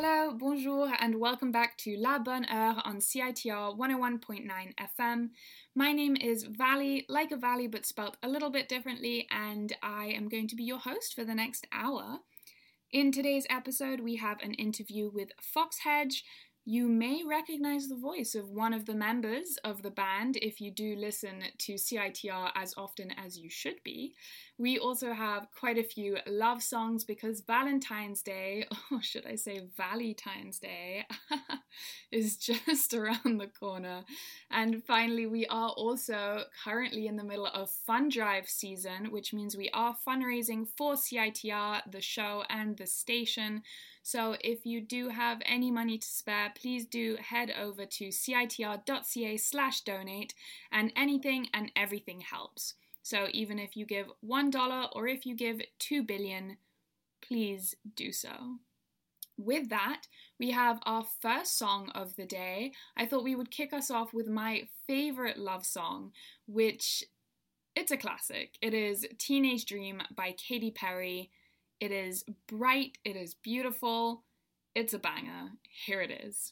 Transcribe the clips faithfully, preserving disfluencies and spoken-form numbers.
Hello, bonjour, and welcome back to La Bonne Heure on C I T R one oh one point nine F M. My name is Valley, like a valley but spelt a little bit differently, and I am going to be your host for the next hour. In today's episode, we have an interview with Foxhedge. You may recognize the voice of one of the members of the band if you do listen to C I T R as often as you should be. We also have quite a few love songs because Valentine's Day, or should I say Valentine's Day, is just around the corner. And finally, we are also currently in the middle of fund drive season, which means we are fundraising for C I T R, the show, and the station. So if you do have any money to spare, please do head over to citr.ca slash donate, and anything and everything helps. So even if you give one dollar or if you give two billion, please do so. With that, we have our first song of the day. I thought we would kick us off with my favorite love song, which, it's a classic. It is Teenage Dream by Katy Perry. It is bright, it is beautiful, it's a banger. Here it is.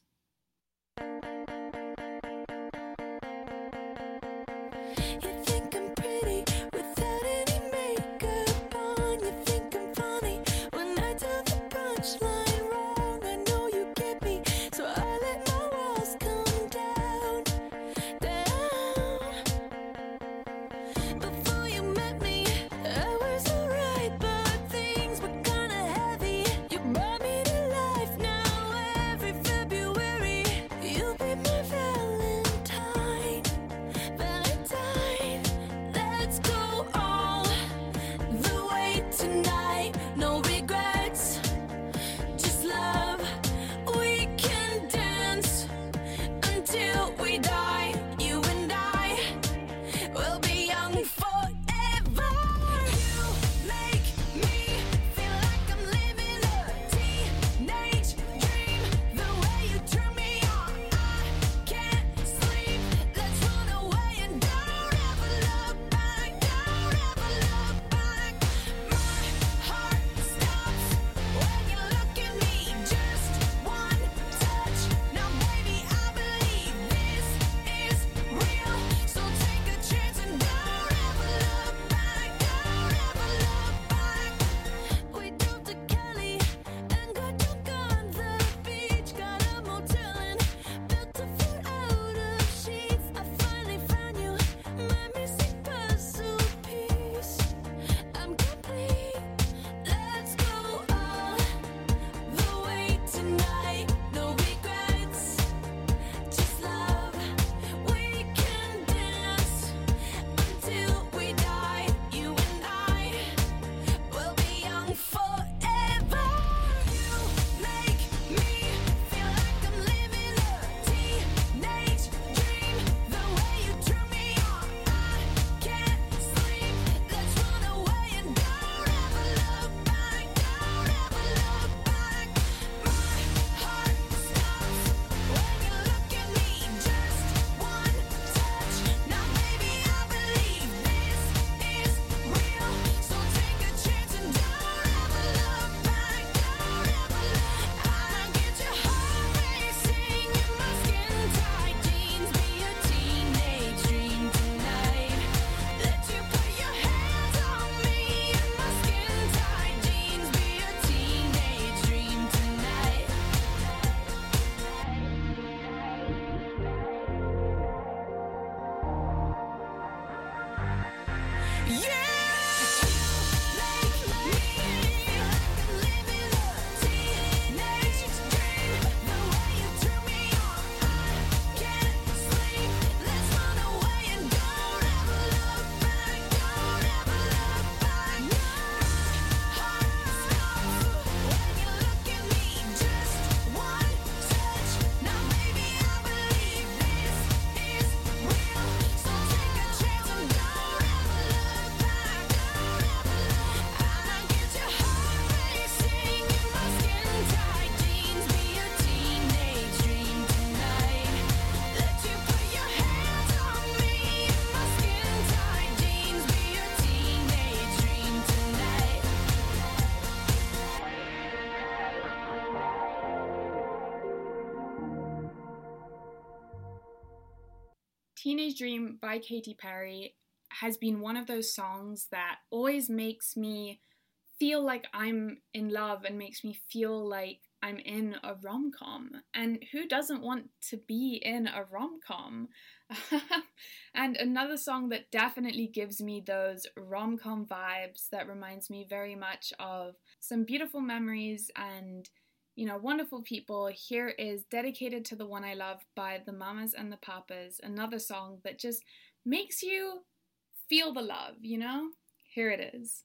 Teenage Dream by Katy Perry has been one of those songs that always makes me feel like I'm in love and makes me feel like I'm in a rom-com. And who doesn't want to be in a rom-com? And another song that definitely gives me those rom-com vibes, that reminds me very much of some beautiful memories and, you know, wonderful people. Here is Dedicated to the One I Love by the Mamas and the Papas, another song that just makes you feel the love, you know? Here it is.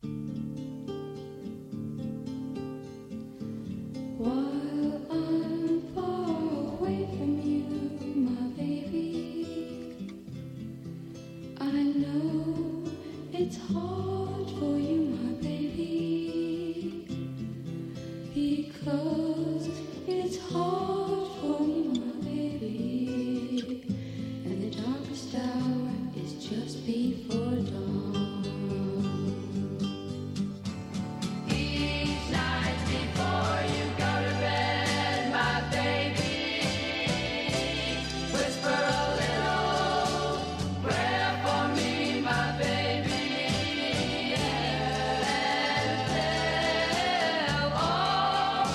While I'm far away from you, my baby, I know it's hard for you, my baby, because it's hard for me, my baby, and the darkest hour is just before dawn. Each night before you go to bed, my baby, whisper a little prayer for me, my baby, and tell all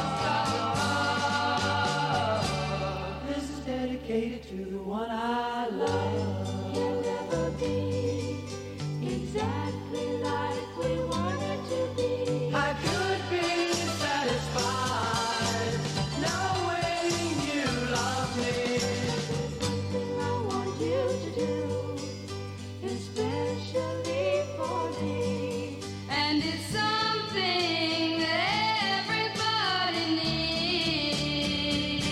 the stars. This is dedicated to the one I love. You'll never be exactly like we wanted to be. I could be satisfied knowing you love me. One thing I want you to do, especially for me, and it's something that everybody needs.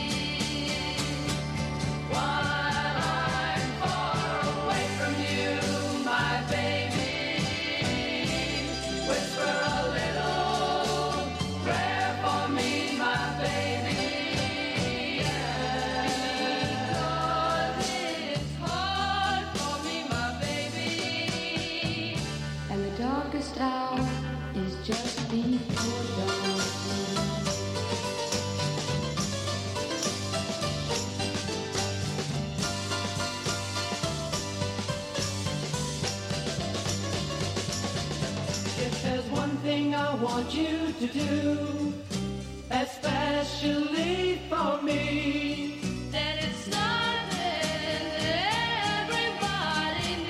While I'm far away from you, my baby, whisper a little prayer for me, my baby, because it's hard for me, my baby, and the darkest hour is just before dawn. If there's one thing I want you to do, especially for me, then it's something everybody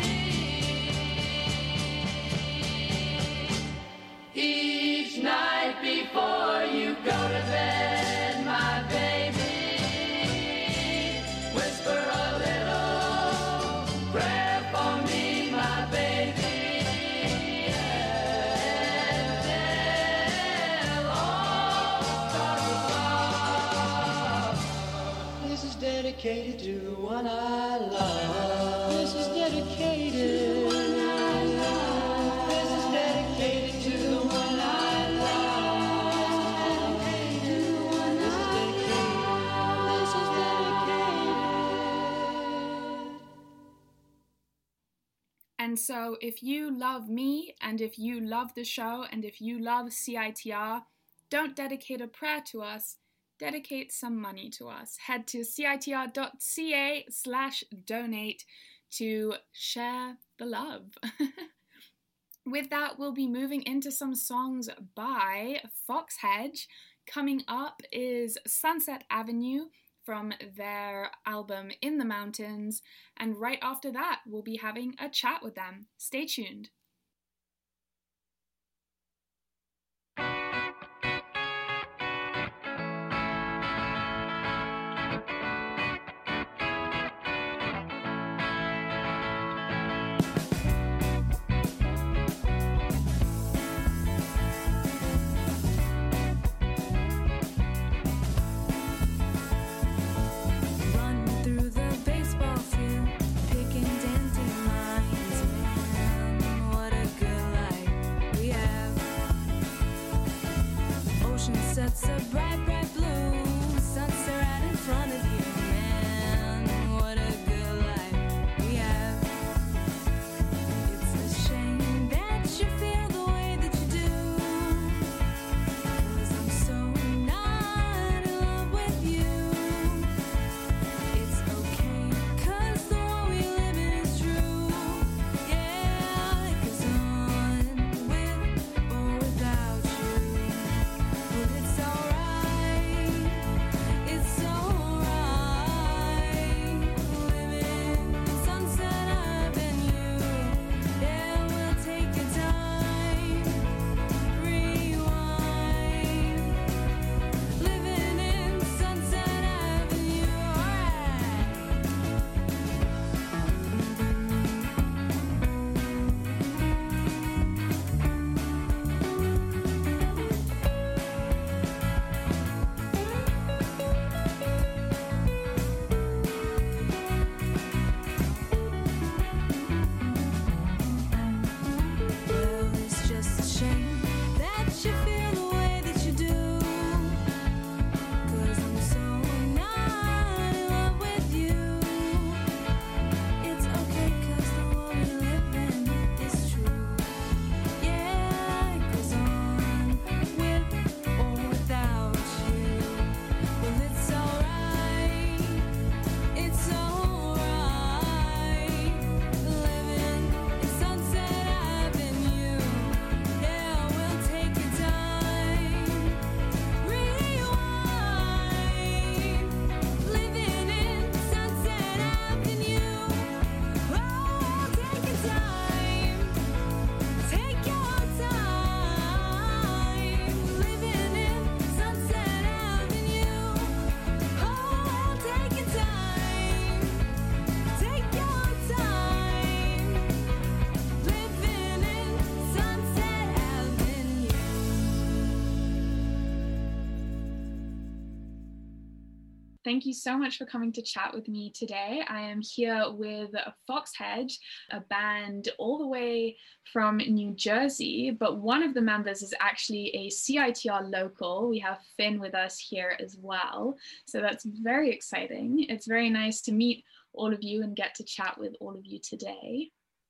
needs. Each night before you go to bed, my baby, whisper a little prayer for me, my baby, and tell all stars. This is dedicated to the one I love. This is dedicated to the one I love. This is dedicated to the one I love. This is dedicated to the one I love. This is dedicated. And so if you love me, and if you love the show, and if you love C I T R, don't dedicate a prayer to us, dedicate some money to us. Head to citr.ca slash donate to share the love. With that, we'll be moving into some songs by Foxhead. Coming up is Sunset Avenue from their album In the Mountains, and right after that, we'll be having a chat with them. Stay tuned. Run through the baseball field, picking dandelions. Man, what a good life we have. Ocean sets a bright, bright blue. Sunset right in front of you. Man, what a good life we have. It's a shame that you feel the way that you do. 'Cause I'm so not in love with you. It's okay, 'cause the one Thank you so much for coming to chat with me today. I am here with Foxhedge, a band all the way from New Jersey, but one of the members is actually a C I T R local. We have Finn with us here as well, so that's very exciting. It's very nice to meet all of you and get to chat with all of you today.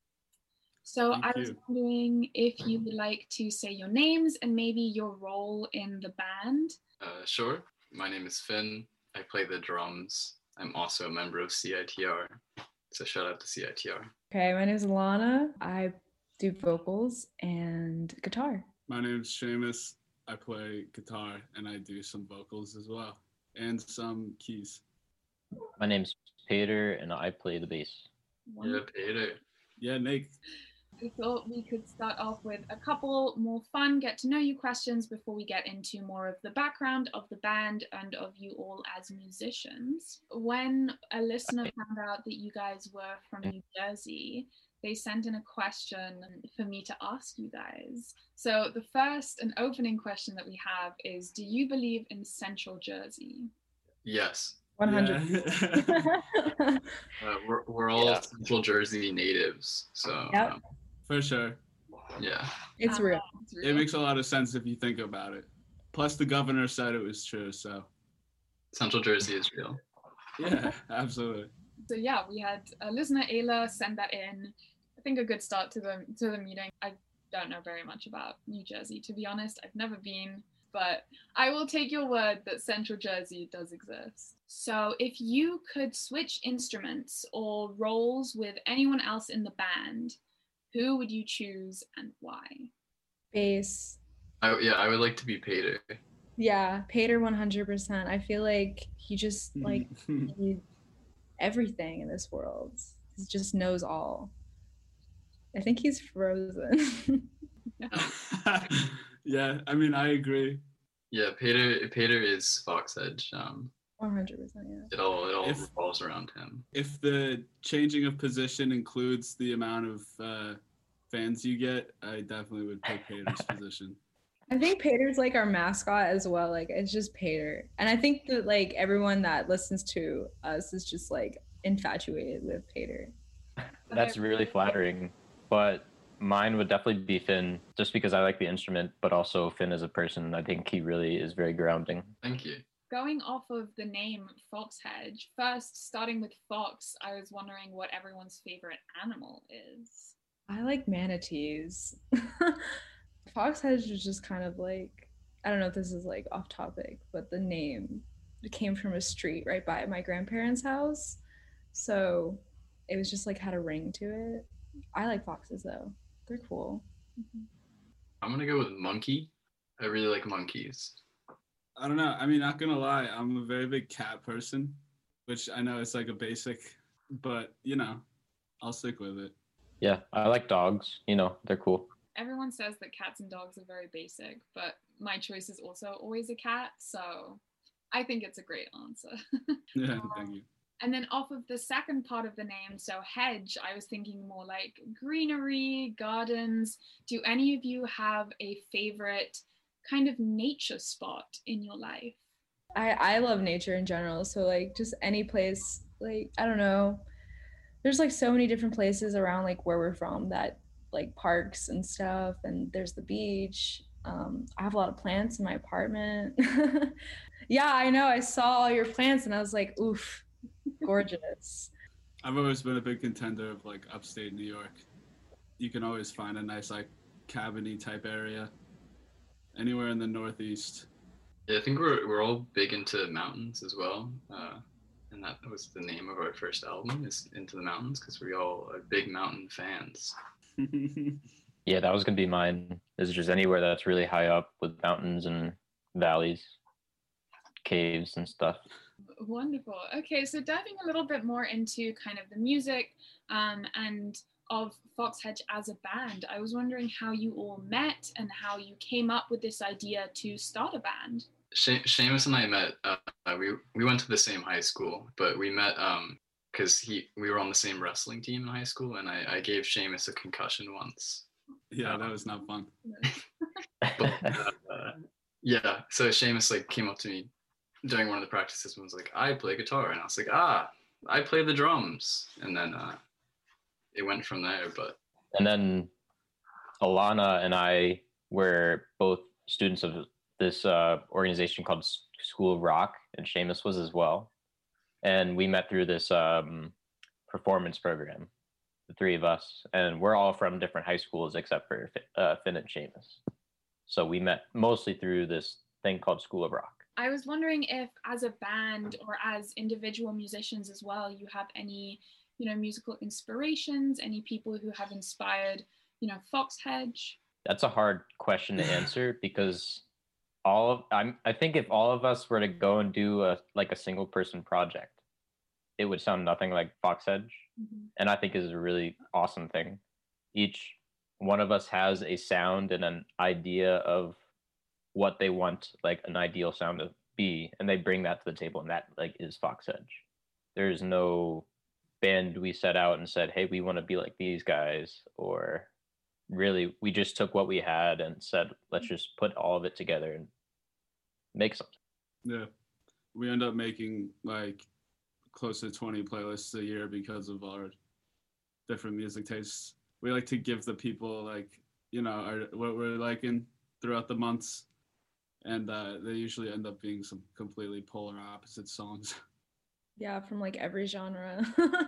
So Thank I was you. wondering if you would like to say your names and maybe your role in the band. Uh, sure. My name is Finn. I play the drums. I'm also a member of C I T R. So shout out to C I T R. Okay, my name is Alana. I do vocals and guitar. My name is Seamus. I play guitar and I do some vocals as well and some keys. My name's Peter and I play the bass. Yeah, Peter. Yeah, Nick. We thought we could start off with a couple more fun get to know you questions before we get into more of the background of the band and of you all as musicians. When a listener found out that you guys were from New Jersey, they sent in a question for me to ask you guys. So the first and opening question that we have is, do you believe in Central Jersey? Yes. one hundred. Yeah. Uh, we're, we're all Yeah. Central Jersey natives. So Yep. um, For sure. yeah. It's Uh, real. it's It real. makes a lot of sense if you think about it. Plus the governor said it was true, so Central Jersey is real. yeah, absolutely. So yeah, we had a listener Ayla send that in. I think a good start to the to the meeting. I don't know very much about New Jersey, to be honest. I've never been, but I will take your word that Central Jersey does exist. So if you could switch instruments or roles with anyone else in the band, who would you choose and why? Bass. I, yeah, I would like to be Peter. Yeah, Pater one hundred percent. I feel like he just like he, everything in this world. He just knows all. I think he's frozen. Yeah, I mean, I agree. Yeah, Peter. Peter is Foxhedge. Um, one hundred percent, yeah. it all it all If- revolves around him. If the changing of position includes the amount of uh, fans you get, I definitely would pick Peter's position. I think Pater's like our mascot as well. Like it's just Pater. And I think that like everyone that listens to us is just like infatuated with Pater. That's really flattering, but mine would definitely be Finn, just because I like the instrument, but also Finn as a person. I think he really is very grounding. Thank you. Going off of the name Foxhedge, first starting with Fox, I was wondering what everyone's favorite animal is. I like manatees. Foxhedge is just kind of like, I don't know if this is like off topic, but the name came from a street right by my grandparents' house. So it was just like had a ring to it. I like foxes though. They're cool. I'm gonna go with monkey. I really like monkeys. I don't know. I mean, not gonna lie, I'm a very big cat person, which I know is like a basic, but you know, I'll stick with it. Yeah, I like dogs. You know, they're cool. Everyone says that cats and dogs are very basic, but my choice is also always a cat, so I think it's a great answer. Yeah, thank you. And then off of the second part of the name, so hedge, I was thinking more like greenery, gardens. Do any of you have a favorite kind of nature spot in your life? I, I love nature in general. So like just any place, like, I don't know. There's like so many different places around like where we're from that like parks and stuff. And there's the beach. Um, I have a lot of plants in my apartment. Yeah, I know. I saw all your plants and I was like, oof, gorgeous. I've always been a big contender of like upstate New York. You can always find a nice like cabin-y type area anywhere in the Northeast. Yeah, I think we're we're all big into mountains as well. Uh, and that was the name of our first album, is Into the Mountains, because we all are big mountain fans. Yeah, that was gonna be mine. Is just anywhere that's really high up with mountains and valleys, caves and stuff. Wonderful. Okay, so diving a little bit more into kind of the music um, and of Foxhedge as a band, I was wondering how you all met and how you came up with this idea to start a band. She- Seamus and I met. Uh, we we went to the same high school, but we met um because he we were on the same wrestling team in high school, and I, I gave Seamus a concussion once. Yeah, that was not fun. But, uh, yeah, so Seamus like came up to me during one of the practices, someone was like, I play guitar. And I was like, ah, I play the drums. And then uh, it went from there. But And then Alana and I were both students of this uh, organization called School of Rock, and Seamus was as well. And we met through this um, performance program, the three of us. And we're all from different high schools except for uh, Finn and Seamus. So we met mostly through this thing called School of Rock. I was wondering if, as a band or as individual musicians as well, you have any, you know, musical inspirations, any people who have inspired, you know, Foxhedge? That's a hard question to answer because all of I'm I think if all of us were to go and do a like a single person project, it would sound nothing like Foxhedge. Mm-hmm. And I think is a really awesome thing. Each one of us has a sound and an idea of what they want like an ideal sound to be, and they bring that to the table, and that like is Foxhedge. There's no band we set out and said, hey, we want to be like these guys, or really we just took what we had and said, let's just put all of it together and make something. Yeah, we end up making like close to twenty playlists a year because of our different music tastes. We like to give the people like, you know, our, what we're liking throughout the months, and uh, they usually end up being some completely polar opposite songs. Yeah, from like every genre.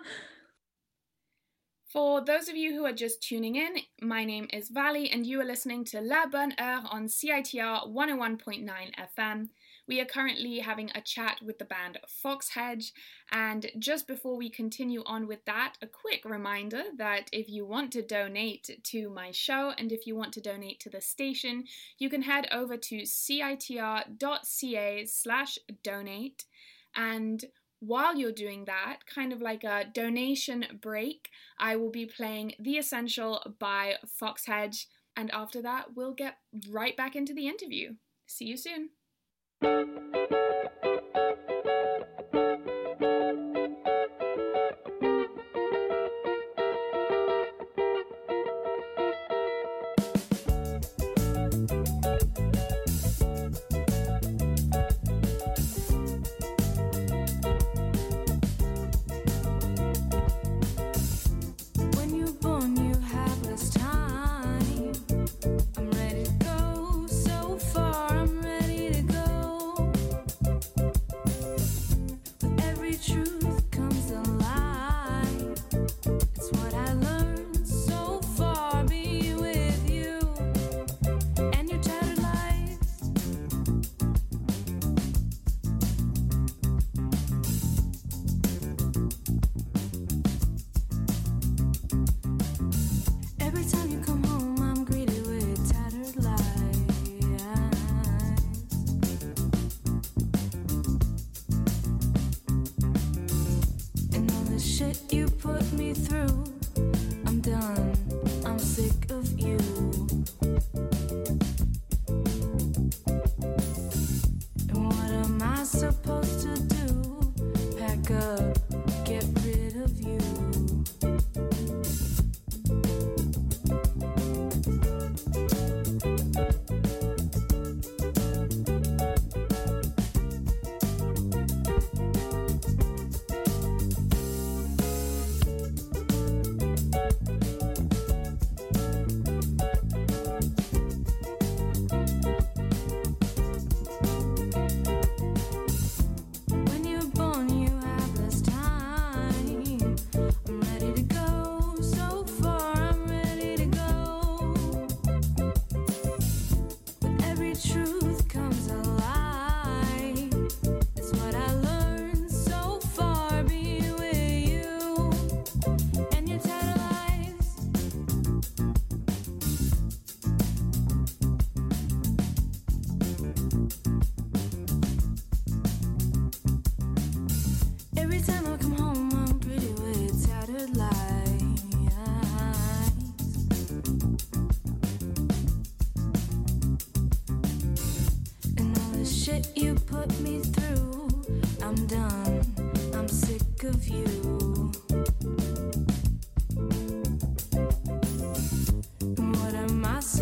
For those of you who are just tuning in, my name is Valley and you are listening to La Bonne Heure on C I T R one oh one point nine F M. We are currently having a chat with the band Foxhedge, and just before we continue on with that, a quick reminder that if you want to donate to my show and if you want to donate to the station, you can head over to citr.ca slash donate, and while you're doing that, kind of like a donation break, I will be playing The Essential by Foxhedge, and after that, we'll get right back into the interview. See you soon.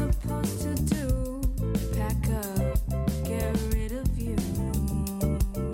Supposed to do, pack up, get rid of you.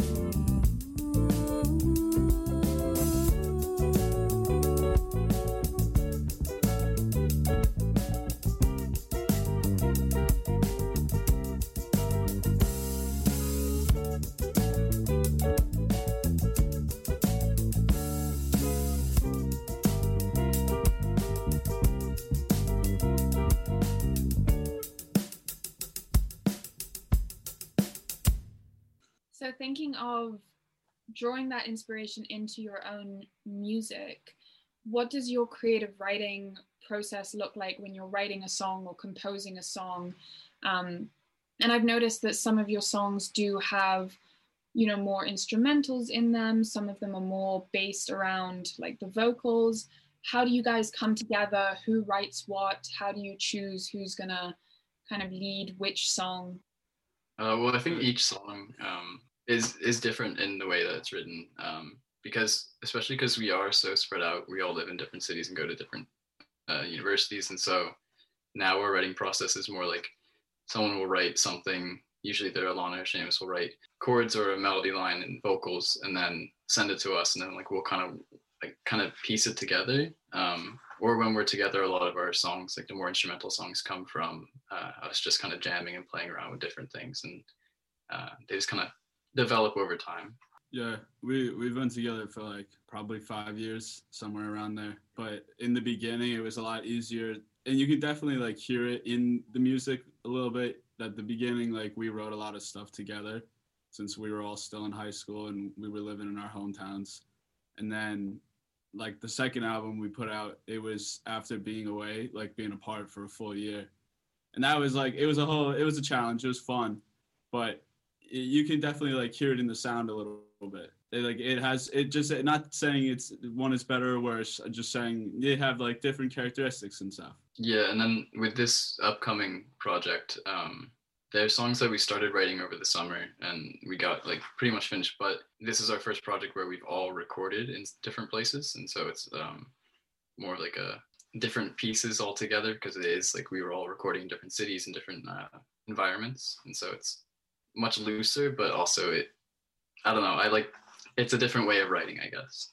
So thinking of drawing that inspiration into your own music, what does your creative writing process look like when you're writing a song or composing a song? Um, and I've noticed that some of your songs do have, you know, more instrumentals in them. Some of them are more based around like the vocals. How do you guys come together? Who writes what? How do you choose who's gonna kind of lead which song? Uh, well, I think each song um, is is different in the way that it's written, um, because especially because we are so spread out. We all live in different cities and go to different uh, universities, and so now our writing process is more like someone will write something. Usually, either Alana or Seamus will write chords or a melody line and vocals, and then send it to us, and then like we'll kind of like kind of piece it together. Um, or when we're together, a lot of our songs, like the more instrumental songs, come from uh, us just kind of jamming and playing around with different things, and uh, they just kind of develop over time. Yeah, we we've been together for like probably five years, somewhere around there. But in the beginning, it was a lot easier, and you could definitely like hear it in the music a little bit. At the beginning, like we wrote a lot of stuff together, since we were all still in high school and we were living in our hometowns. And then like the second album we put out, it was after being away, like being apart for a full year. And that was like, it was a whole, it was a challenge. It was fun, but it, you can definitely like hear it in the sound a little, little bit. It, like it has, it just, not saying it's one is better or worse, just saying they have like different characteristics and stuff. Yeah, and then with this upcoming project, um, there's songs that we started writing over the summer and we got like pretty much finished, but this is our first project where we've all recorded in different places. And so it's um, more like a different pieces all together, because it is like we were all recording in different cities and different uh, environments. And so it's much looser, but also it, I don't know, I like, it's a different way of writing, I guess.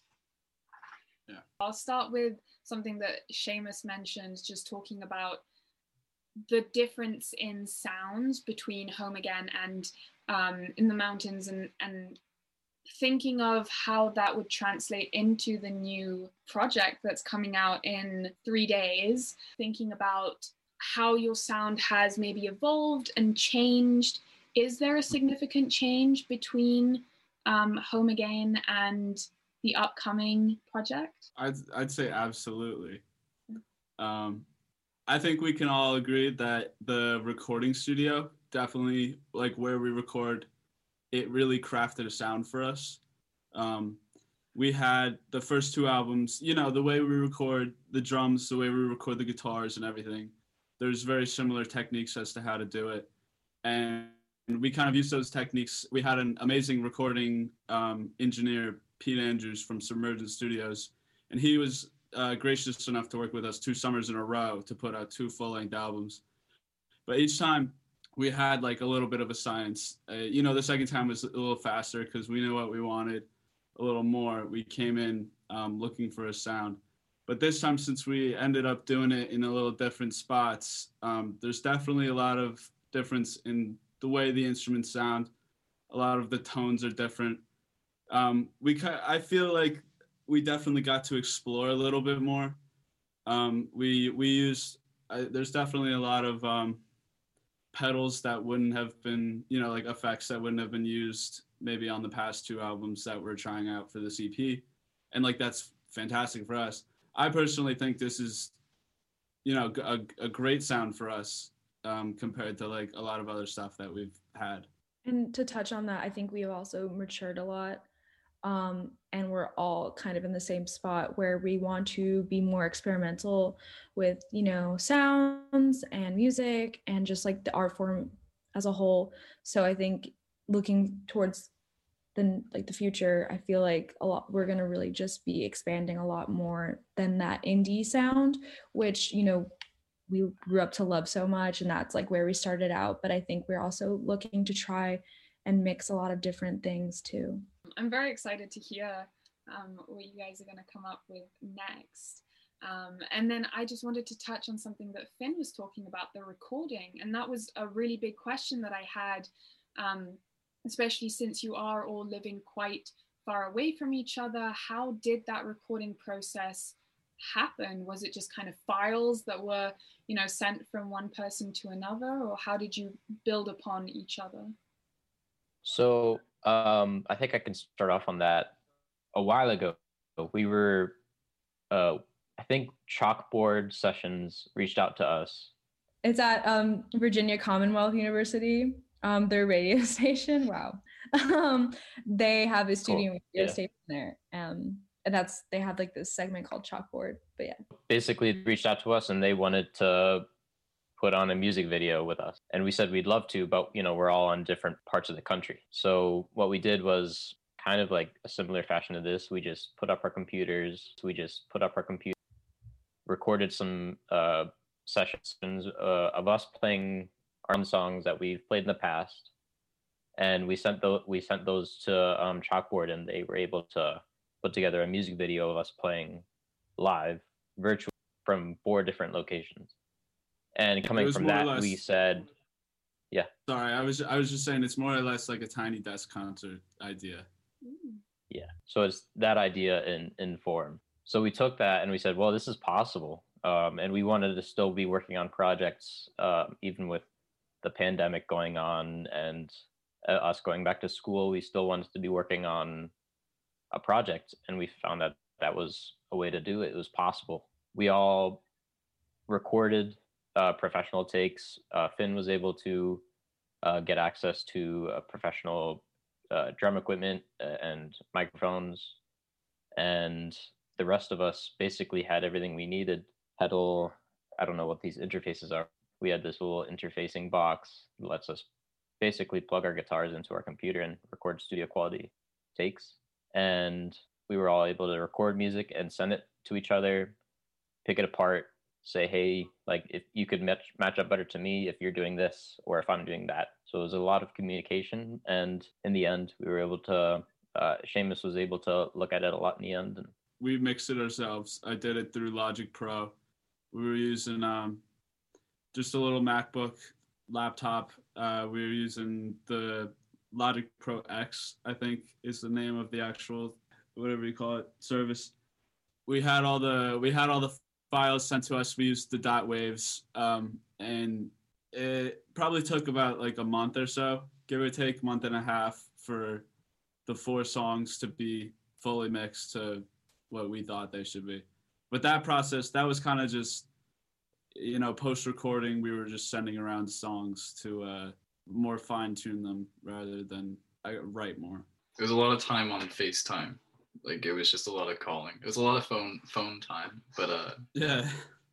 Yeah. I'll start with something that Seamus mentioned, just talking about the difference in sounds between Home Again and um, In the Mountains, and, and thinking of how that would translate into the new project that's coming out in three days, thinking about how your sound has maybe evolved and changed. Is there a significant change between um, Home Again and the upcoming project? I'd, I'd say absolutely. Um, I think we can all agree that the recording studio, definitely like where we record, it really crafted a sound for us. Um, we had the first two albums, you know, the way we record the drums, the way we record the guitars and everything, there's very similar techniques as to how to do it. And we kind of used those techniques. We had an amazing recording um, engineer, Pete Andrews from Submergent Studios, and he was Uh, gracious enough to work with us two summers in a row to put out two full-length albums. But each time we had like a little bit of a science. Uh, you know, the second time was a little faster because we knew what we wanted a little more. We came in um, looking for a sound. But this time, since we ended up doing it in a little different spots, um, there's definitely a lot of difference in the way the instruments sound. A lot of the tones are different. Um, we, I feel like we definitely got to explore a little bit more. Um, we we used, uh, there's definitely a lot of um, pedals that wouldn't have been, you know, like effects that wouldn't have been used maybe on the past two albums that we're trying out for this E P. And like, that's fantastic for us. I personally think this is, you know, a, a great sound for us um, compared to like a lot of other stuff that we've had. And to touch on that, I think we've also matured a lot. Um, and we're all kind of in the same spot where we want to be more experimental with, you know, sounds and music and just like the art form as a whole. So I think looking towards the like the future, I feel like a lot we're gonna really just be expanding a lot more than that indie sound, which, you know, we grew up to love so much, and that's like where we started out. But I think we're also looking to try and mix a lot of different things too. I'm very excited to hear um, what you guys are going to come up with next. Um, and then I just wanted to touch on something that Finn was talking about, the recording. And that was a really big question that I had, um, especially since you are all living quite far away from each other. How did that recording process happen? Was it just kind of files that were, you know, sent from one person to another, or how did you build upon each other? So Um, I think I can start off on that. A while ago, we were, uh, I think Chalkboard Sessions reached out to us. It's at um, Virginia Commonwealth University, um, their radio station. Wow. um, they have a student Cool. radio Yeah. station there. Um, and that's, they have like this segment called Chalkboard, but yeah. Basically they reached out to us and they wanted to put on a music video with us. And we said we'd love to, but you know, we're all on different parts of the country. So what we did was kind of like a similar fashion to this. We just put up our computers. We just put up our computer, recorded some uh, sessions uh, of us playing our own songs that we've played in the past. And we sent those, we sent those to um, Chalkboard, and they were able to put together a music video of us playing live, virtually, from four different locations. And coming from that, less, we said, yeah. Sorry, I was I was just saying it's more or less like a Tiny Desk concert idea. Yeah, so it's that idea in, in form. So we took that and we said, well, this is possible. Um, and we wanted to still be working on projects, uh, even with the pandemic going on and uh, us going back to school. We still wanted to be working on a project, and we found that that was a way to do it. It was possible. We all recorded uh, professional takes. Uh, Finn was able to uh, get access to uh, professional uh, drum equipment and microphones, and the rest of us basically had everything we needed. Had a little, I don't know what these interfaces are. We had this little interfacing box that lets us basically plug our guitars into our computer and record studio quality takes. And we were all able to record music and send it to each other, pick it apart, say, hey, like if you could match match up better to me if you're doing this or if I'm doing that. So it was a lot of communication. And in the end, we were able to, uh, Seamus was able to look at it a lot in the end. And we mixed it ourselves. I did it through Logic Pro. We were using um, just a little MacBook laptop. Uh, we were using the Logic Pro X, I think is the name of the actual, whatever you call it, service. We had all the we had all the files sent to us. We used the dot waves, um, and it probably took about like a month or so, give or take, month and a half, for the four songs to be fully mixed to what we thought they should be. But that process, that was kind of just, you know, post-recording, we were just sending around songs to uh, more fine-tune them rather than I write more. It was a lot of time on FaceTime. Like, it was just a lot of calling. It was a lot of phone phone time, but uh yeah.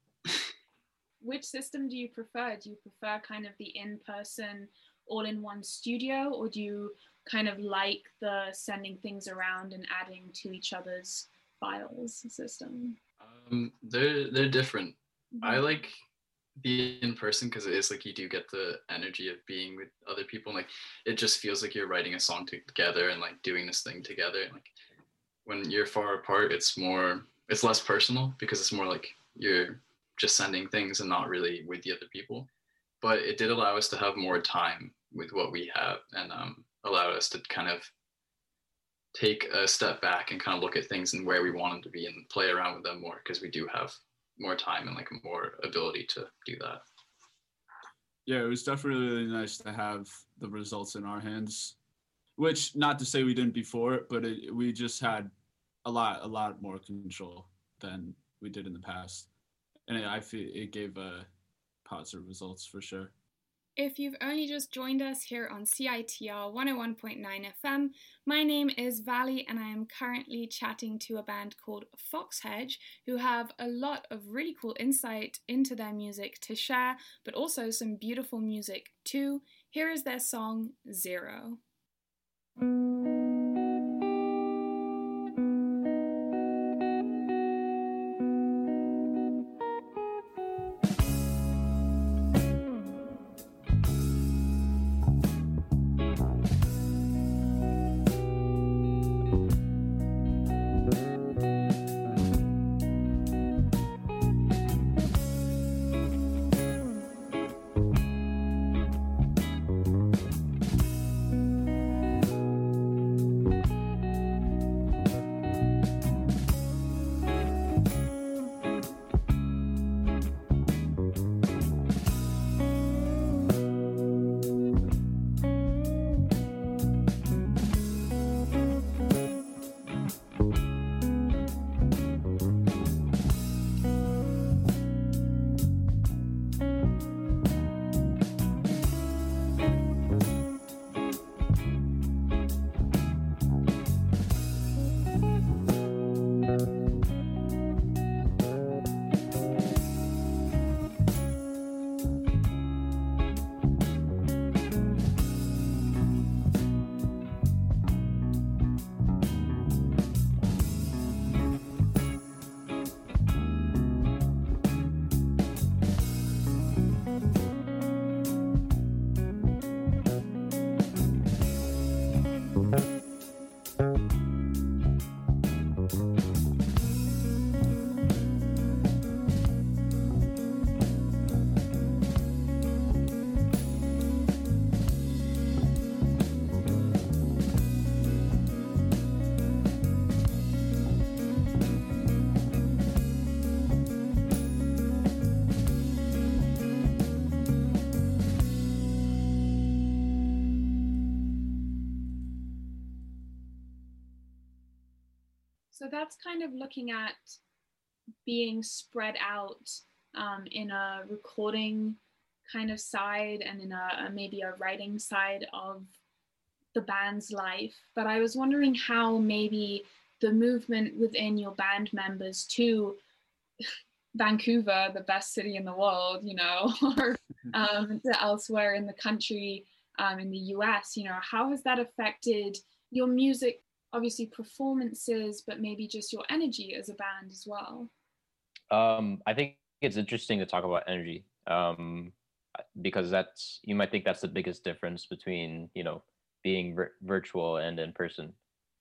Which system do you prefer? Do you prefer kind of the in-person, all-in-one studio, or do you kind of like the sending things around and adding to each other's files system? Um, they're they're different. Mm-hmm. I like the in-person because it is like you do get the energy of being with other people. Like, it just feels like you're writing a song together and like doing this thing together. Like, when you're far apart, it's more, it's less personal because it's more like you're just sending things and not really with the other people. But it did allow us to have more time with what we have, and um, allowed us to kind of take a step back and kind of look at things and where we want them to be and play around with them more, because we do have more time and like more ability to do that. Yeah, it was definitely really nice to have the results in our hands, which, not to say we didn't before, but it, we just had a lot, a lot more control than we did in the past. And it, I feel it gave uh, positive results for sure. If you've only just joined us here on C I T R one oh one point nine F M, my name is Valley, and I am currently chatting to a band called Foxhedge, who have a lot of really cool insight into their music to share, but also some beautiful music too. Here is their song, Zero. So that's kind of looking at being spread out um, in a recording kind of side and in a, a maybe a writing side of the band's life. But I was wondering how maybe the movement within your band members to Vancouver, the best city in the world, you know, or um, to elsewhere in the country, um, in the U S, you know, how has that affected your music? Obviously performances, but maybe just your energy as a band as well? Um, I think it's interesting to talk about energy um, because that's, you might think that's the biggest difference between, you know, being vir- virtual and in person.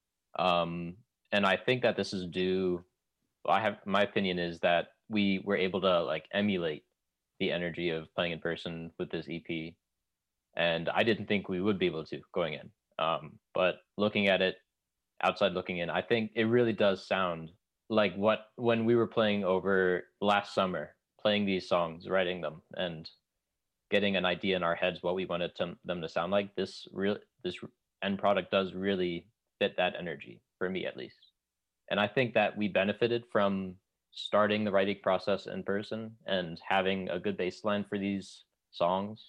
Um, and I think that this is due, well, I have, my opinion is that we were able to like emulate the energy of playing in person with this E P. And I didn't think we would be able to going in. Um, but looking at it, outside looking in, I think it really does sound like what when we were playing over last summer, playing these songs, writing them, and getting an idea in our heads what we wanted to, them to sound like. This real this end product does really fit that energy for me, at least. And I think that we benefited from starting the writing process in person and having a good bass line for these songs.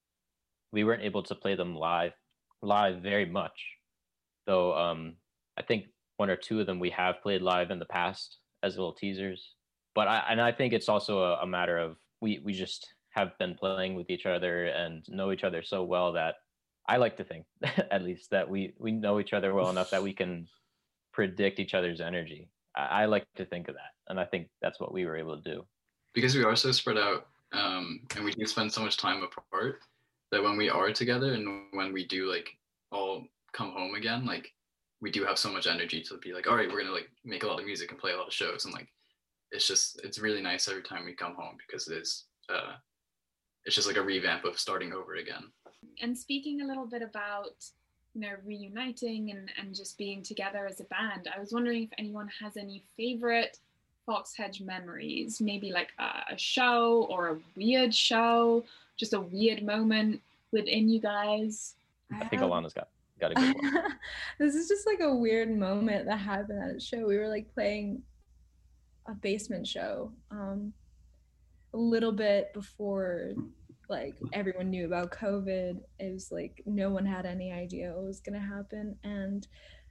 We weren't able to play them live live very much, though. Um, I think one or two of them we have played live in the past as little teasers. But I and I think it's also a, a matter of we we just have been playing with each other and know each other so well that I like to think, at least, that we we know each other well enough that we can predict each other's energy. I, I like to think of that, and I think that's what we were able to do. Because we are so spread out, um, and we do spend so much time apart, that when we are together and when we do like all come home again, like we do have so much energy to be like, all right, we're gonna like make a lot of music and play a lot of shows, and like it's just it's really nice every time we come home because it is uh it's just like a revamp of starting over again. And speaking a little bit about, you know, reuniting and and just being together as a band, I was wondering if anyone has any favorite Foxhedge memories, maybe like a, a show or a weird show, just a weird moment within you guys. I think Alana's got got a good one. This is just like a weird moment that happened at a show. We were like playing a basement show um a little bit before like everyone knew about COVID. It was like no one had any idea what was gonna happen, and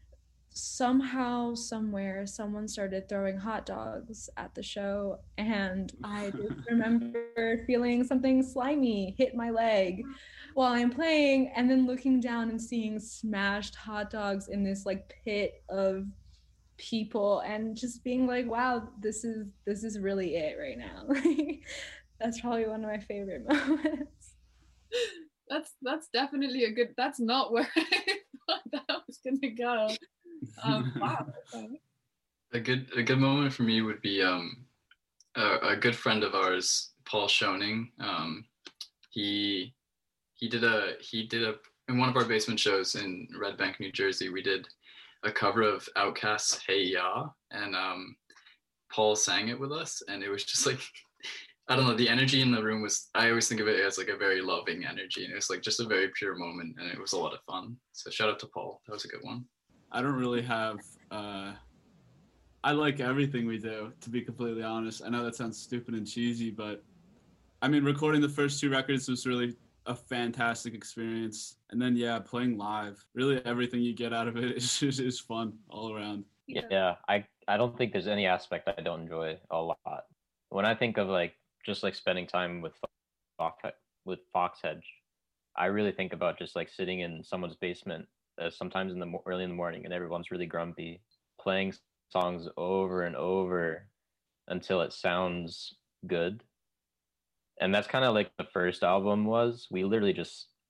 somehow somewhere someone started throwing hot dogs at the show, and I just remember feeling something slimy hit my leg while I'm playing, and then looking down and seeing smashed hot dogs in this like pit of people, and just being like, wow, this is this is really it right now. That's probably one of my favorite moments. That's that's definitely a good, that's not where I thought that was gonna go. Um, wow. Okay. A good a good moment for me would be um a, a good friend of ours, Paul Schoening. Um, he he did a he did a in one of our basement shows in Red Bank, New Jersey. We did a cover of Outkast's "Hey Ya," and um, Paul sang it with us, and it was just like I don't know, the energy in the room was, I always think of it as like a very loving energy, and it was like just a very pure moment, and it was a lot of fun. So shout out to Paul, that was a good one. I don't really have, uh, I like everything we do, to be completely honest. I know that sounds stupid and cheesy, but I mean, recording the first two records was really a fantastic experience. And then, yeah, playing live, really everything you get out of it is, is, is fun all around. Yeah, I, I don't think there's any aspect I don't enjoy a lot. When I think of like, just like spending time with Fox, with Foxhedge, I really think about just like sitting in someone's basement, uh, sometimes in the early in the morning, and everyone's really grumpy, playing songs over and over until it sounds good. And that's kind of like the first album was. We literally just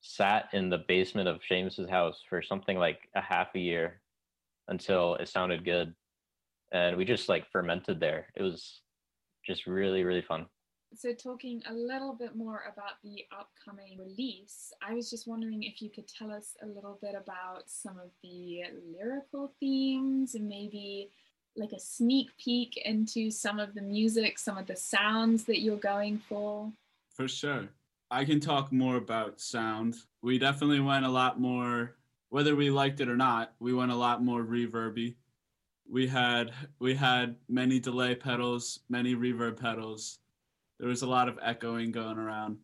sat in the basement of Seamus's house for something like a half a year until it sounded good. And we just like fermented there. It was just really, really fun. So talking a little bit more about the upcoming release, I was just wondering if you could tell us a little bit about some of the lyrical themes and maybe like a sneak peek into some of the music, some of the sounds that you're going for. For sure. I can talk more about sound. We definitely went a lot more, whether we liked it or not, we went a lot more reverby. We had we had many delay pedals, many reverb pedals. There was a lot of echoing going around,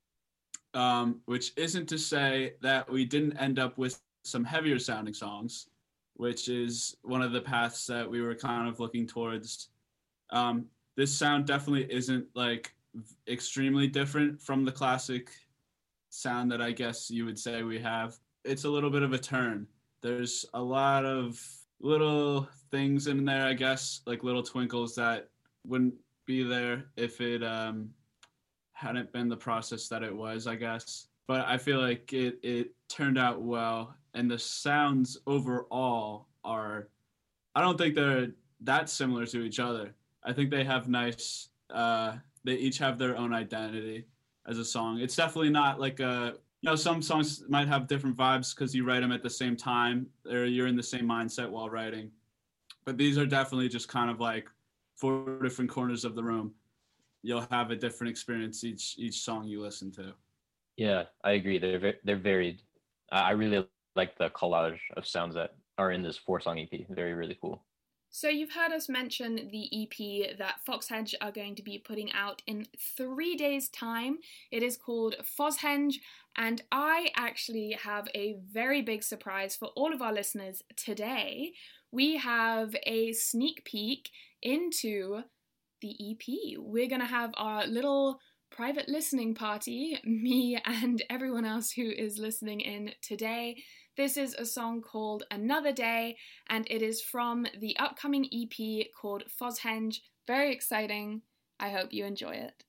um, which isn't to say that we didn't end up with some heavier sounding songs, which is one of the paths that we were kind of looking towards. Um, this sound definitely isn't like extremely different from the classic sound that I guess you would say we have. It's a little bit of a turn. There's a lot of little things in there, I guess, like little twinkles that wouldn't be there if it um, hadn't been the process that it was, I guess. But I feel like it, it turned out well, and the sounds overall are, I don't think they're that similar to each other. I think they have nice, uh, they each have their own identity as a song. It's definitely not like a, you know, some songs might have different vibes because you write them at the same time, or you're in the same mindset while writing. But these are definitely just kind of like four different corners of the room. You'll have a different experience each each song you listen to. Yeah, I agree. They're they're varied. I really like the collage of sounds that are in this four-song E P. Very, really cool. So you've heard us mention the E P that Foxhenge are going to be putting out in three days' time. It is called Foshenge, and I actually have a very big surprise for all of our listeners today. We have a sneak peek into the E P. We're going to have our little private listening party, me and everyone else who is listening in today. This is a song called Another Day, and it is from the upcoming E P called Foshenge. Very exciting. I hope you enjoy it.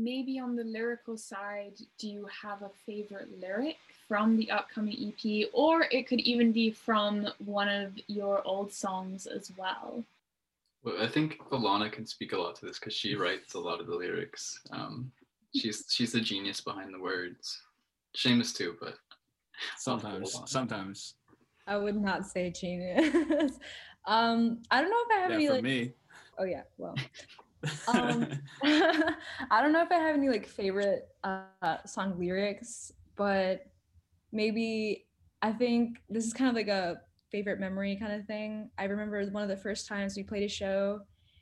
maybe on the lyrical side, do you have a favorite lyric from the upcoming E P? Or it could even be from one of your old songs as well. Well, I think Alana can speak a lot to this because she writes a lot of the lyrics. Um, she's she's the genius behind the words. Seamus too, but sometimes, sometimes. I would not say genius. um, I don't know if I have yeah, any for like. me. Oh yeah, well. um, I don't know if I have any like favorite uh, song lyrics, but maybe I think this is kind of like a favorite memory kind of thing. I remember one of the first times we played a show,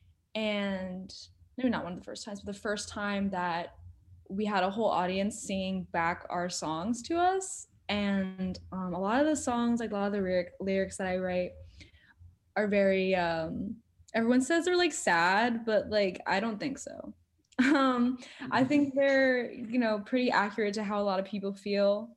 and maybe not one of the first times, but the first time that we had a whole audience singing back our songs to us. And um, a lot of the songs, like a lot of the lyric- lyrics that I write are very, um, everyone says they're like sad, but like, I don't think so. Um, I think they're, you know, pretty accurate to how a lot of people feel.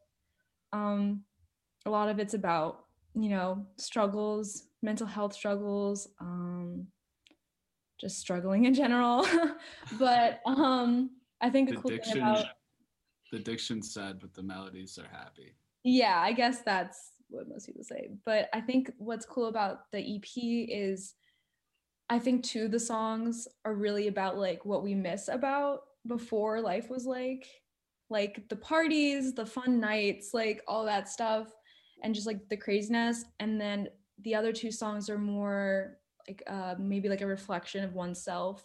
Um, a lot of it's about, you know, struggles, mental health struggles, um, just struggling in general. But um, I think the, the cool diction, thing about the diction's sad, but the melodies are happy. Yeah, I guess that's what most people say. But I think what's cool about the E P is I think two of the songs are really about like what we miss about before life was like, like the parties, the fun nights, like all that stuff, and just like the craziness. And then the other two songs are more like uh, maybe like a reflection of oneself,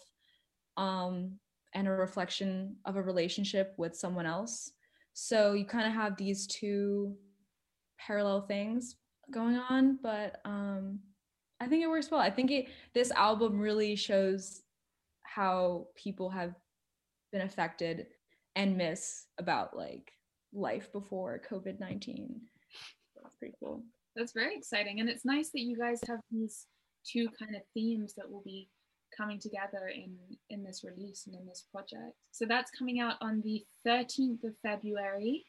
um, and a reflection of a relationship with someone else. So you kind of have these two parallel things going on, but um, I think it works well. I think it this album really shows how people have been affected and miss about like life before COVID nineteen. That's pretty cool. That's very exciting, and it's nice that you guys have these two kind of themes that will be coming together in in this release and in this project. So that's coming out on the thirteenth of February.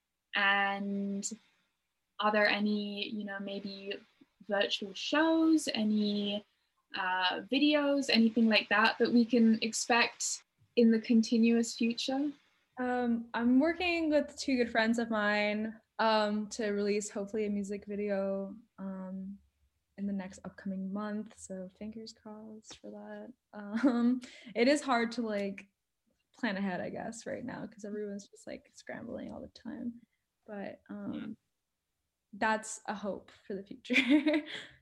And are there any, you know, maybe virtual shows, any uh, videos, anything like that that we can expect in the continuous future? Um, I'm working with two good friends of mine um, to release hopefully a music video um, in the next upcoming month. So fingers crossed for that. Um, it is hard to like plan ahead, I guess, right now because everyone's just like scrambling all the time. But um, yeah. That's a hope for the future.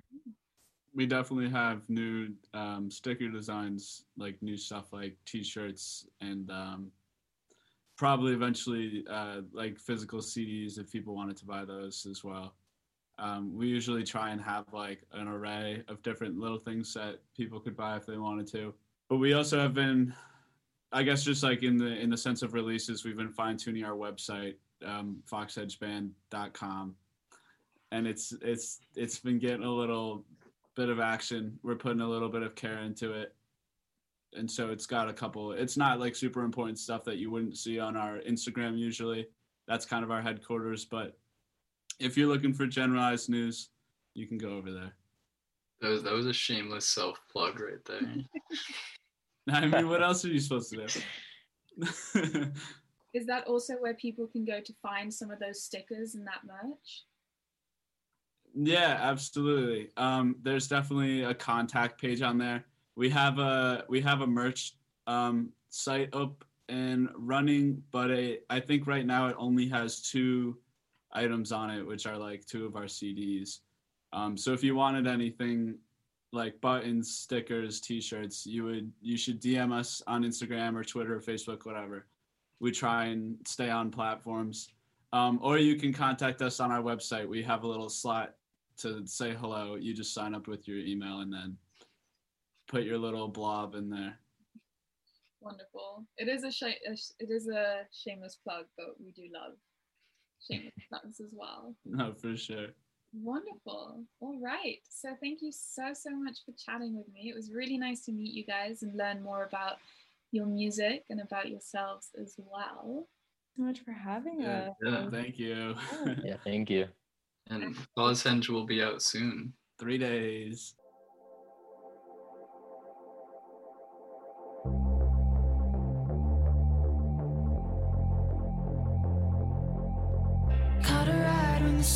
We definitely have new um, sticker designs, like new stuff like t-shirts and um, probably eventually uh, like physical C Ds if people wanted to buy those as well. Um, we usually try and have like an array of different little things that people could buy if they wanted to. But we also have been, I guess just like in the in the sense of releases, we've been fine-tuning our website, um, fox edge band dot com. And it's it's it's been getting a little bit of action. We're putting a little bit of care into it. And so it's got a couple, it's not like super important stuff that you wouldn't see on our Instagram usually. That's kind of our headquarters. But if you're looking for generalized news, you can go over there. That was, that was a shameless self-plug right there. I mean, what else are you supposed to do? Is that also where people can go to find some of those stickers and that merch? Yeah, absolutely. Um, there's definitely a contact page on there. We have a we have a merch um, site up and running, but it, I think right now it only has two items on it, which are like two of our C Ds. Um, so if you wanted anything like buttons, stickers, T-shirts, you would you should D M us on Instagram or Twitter or Facebook, whatever. We try and stay on platforms, um, or you can contact us on our website. We have a little slot to say hello. You just sign up with your email and then put your little blob in there. Wonderful. It is a sh- it is a shameless plug, but we do love shameless plugs as well. No, for sure. Wonderful. All right. So thank you so so much for chatting with me. It was really nice to meet you guys and learn more about your music and about yourselves as well. So much for having yeah, us. Yeah, thank you. Yeah, thank you. And Buzzhenge will be out soon. Three days.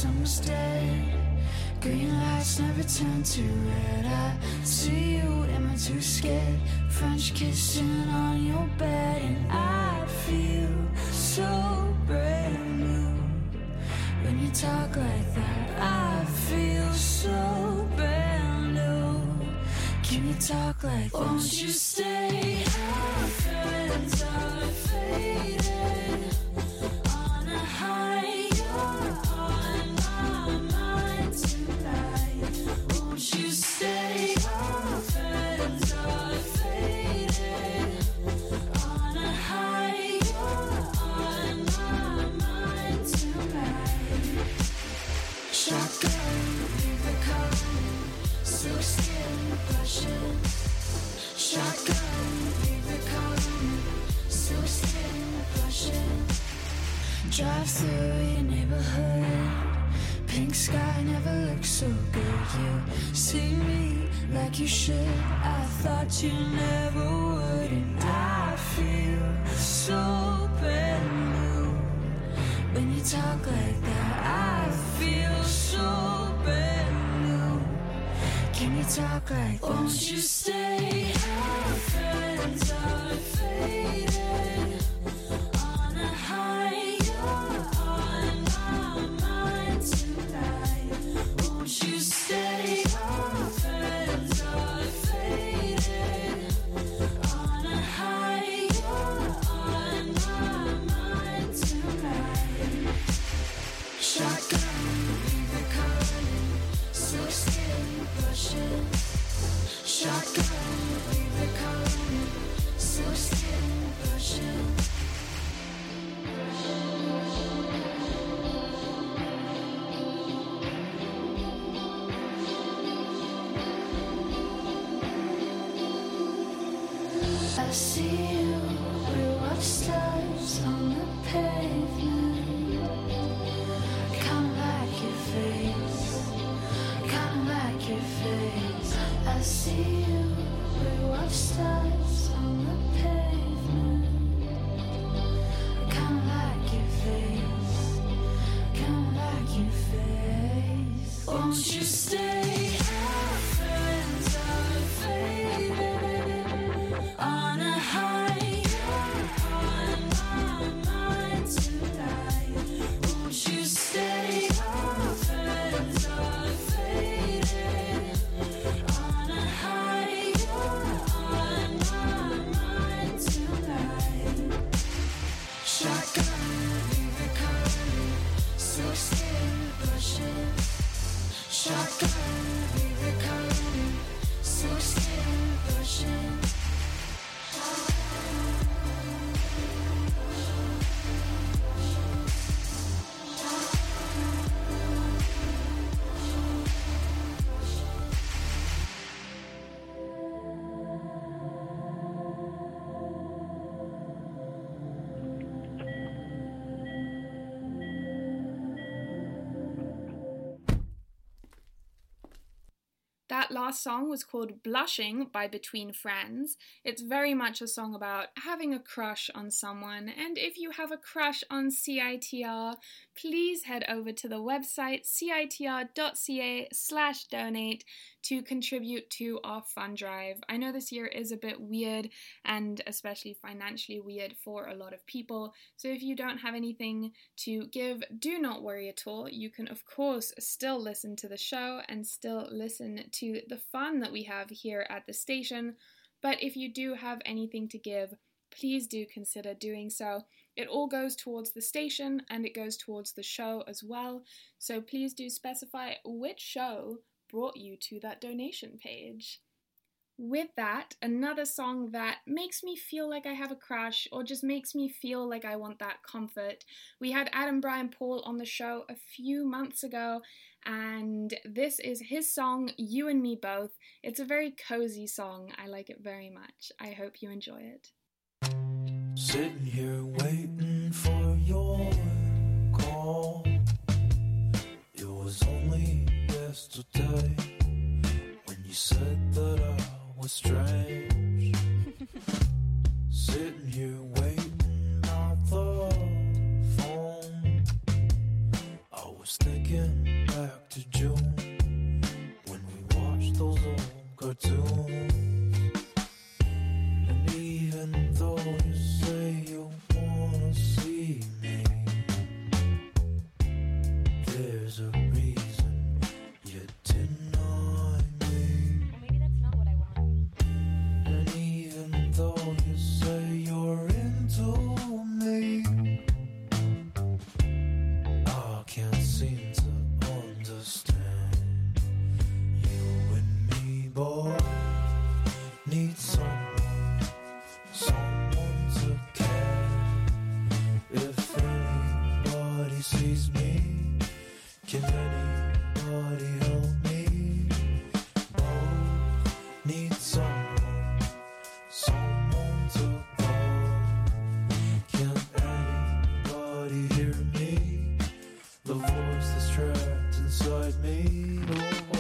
summer's dead. Green lights never turn to red. I see you, am I too scared? French kissing on your bed, and I feel so brand new. When you talk like that, I feel so brand new. Can you talk like that? Won't you stay? Our friends are faded. On a high, you're on my mind tonight. Won't you stay? Our friends are faded. On a high, you're on my mind tonight. Shotgun, leave the car. Silk skin, blushing. Shotgun, leave the car. Silk skin, blushing. Drive through your neighborhood. Pink sky never looks so good. You see me like you should. I thought you never would. And I feel so brand new. When you talk like that, I feel so brand new. Can you talk like that? Won't you stay? Our friends are faded. On a high, you're on my mind tonight. Won't you stay? Our friends are faded. On a high, you're on my mind tonight. Shotgun, leave the car. Silk skin, blushing. Shotgun, leave the car. Silk skin, blushing. I see you, we watch stars on the pavement. Kinda like your face, kinda like your face. I see you, we watch stars on the pavement. Kinda like your face, kinda like your face. Won't you stay? Our friends are faded. On a high, you're on my mind tonight. Won't you stay? Our friends are faded. On a high, you're on my mind tonight. Shotgun, leave the car. Silk skin, blushing. Shotgun, leave the car. Silk skin, blushing. That last song was called Blushing by Between Friends. It's very much a song about having a crush on someone, and if you have a crush on C I T R, please head over to the website C I T R dot C A slash donate to contribute to our fund drive. I know this year is a bit weird, and especially financially weird for a lot of people, so if you don't have anything to give, do not worry at all. You can of course still listen to the show and still listen to the fun that we have here at the station, but if you do have anything to give, please do consider doing so. It all goes towards the station and it goes towards the show as well, so please do specify which show brought you to that donation page. With that, another song that makes me feel like I have a crush or just makes me feel like I want that comfort. We had Adam Brian Paul on the show a few months ago, and this is his song, You and Me Both. It's a very cozy song. I like it very much. I hope you enjoy it. Sitting here waiting for your call. It was only yesterday when you said that I was strange. Sitting here waiting at the phone. I was thinking me. Oh, oh.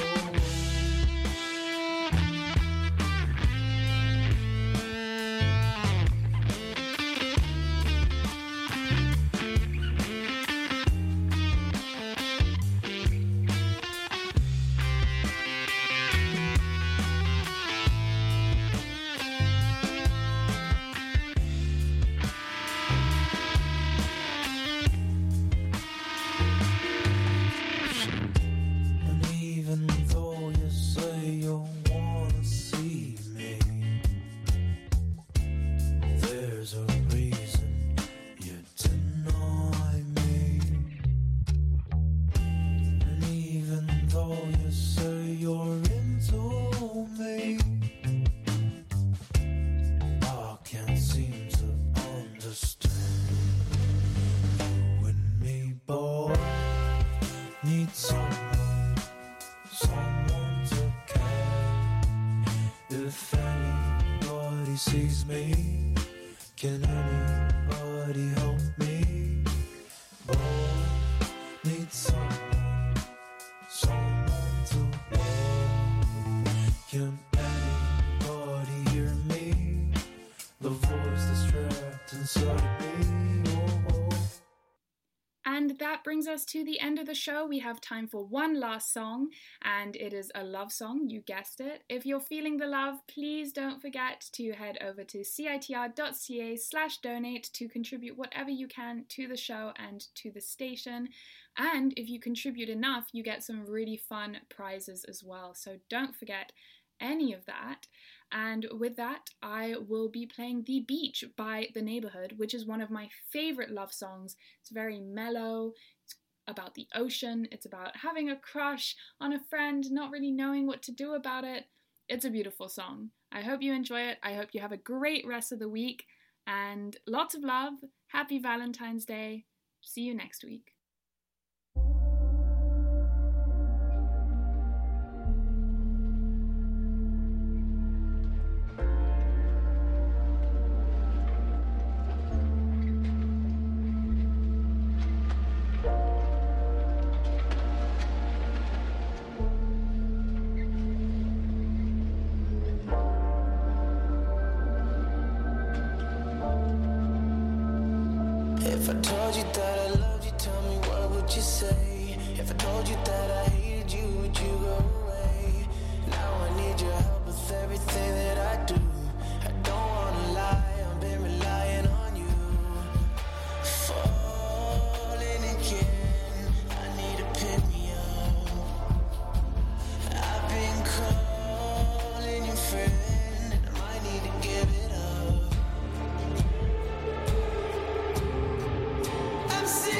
Sees me, can anybody help me? Boy, need someone, someone to love. Can anybody hear me? The voice that's trapped inside me. Oh, oh. And that brings us to the end of the show. We have time for one last song, and it is a love song, you guessed it. If you're feeling the love, please don't forget to head over to citr.ca slash donate to contribute whatever you can to the show and to the station. And if you contribute enough, you get some really fun prizes as well. So don't forget any of that. And with that, I will be playing The Beach by The Neighborhood, which is one of my favorite love songs. It's very mellow, it's about the ocean, it's about having a crush on a friend, not really knowing what to do about it. It's a beautiful song. I hope you enjoy it. I hope you have a great rest of the week, and lots of love. Happy Valentine's Day. See you next week. If I told you that I loved you, tell me what would you say? If I told you that I hated you, would you go away? Now I need your help with everything that I do. I don't wanna lie, I've been relying on you. Falling again, I need to pick me up. I've been calling your friend, and I might need to give it up. I'm sick,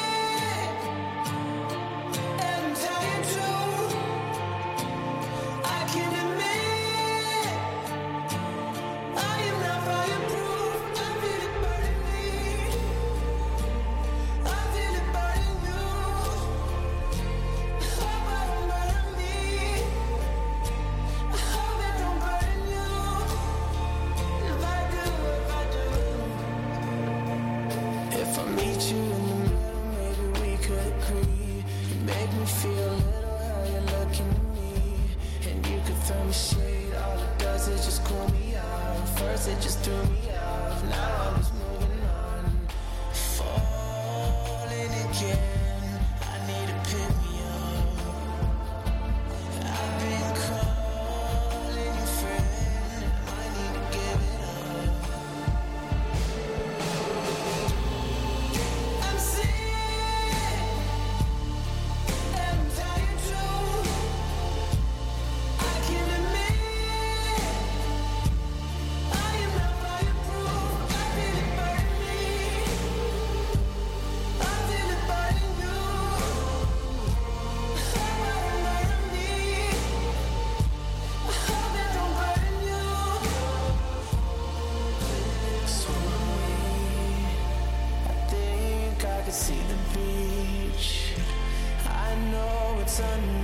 and I'm tired too. I can admit I am not fireproof. I feel it burning me. I feel it burning you. I hope I don't burn me. I hope it don't burn you. If I do, if I do. If I meet you in the middle, maybe we could agree. You make me feel a little how you're looking at me. And you could throw me shade, all it does is just cool me off. First it just threw me off, now I'm just moving on. Falling again, I need to pick me up. I've been calling your friend, and I might need to give it up. I'm sick, and I'm tired too. I can admit I am not fireproof. I feel it burning me. I feel it burning you. I hope I don't burn me. I hope it don't burn you. Sweet, I think I could see the beach. I know it's under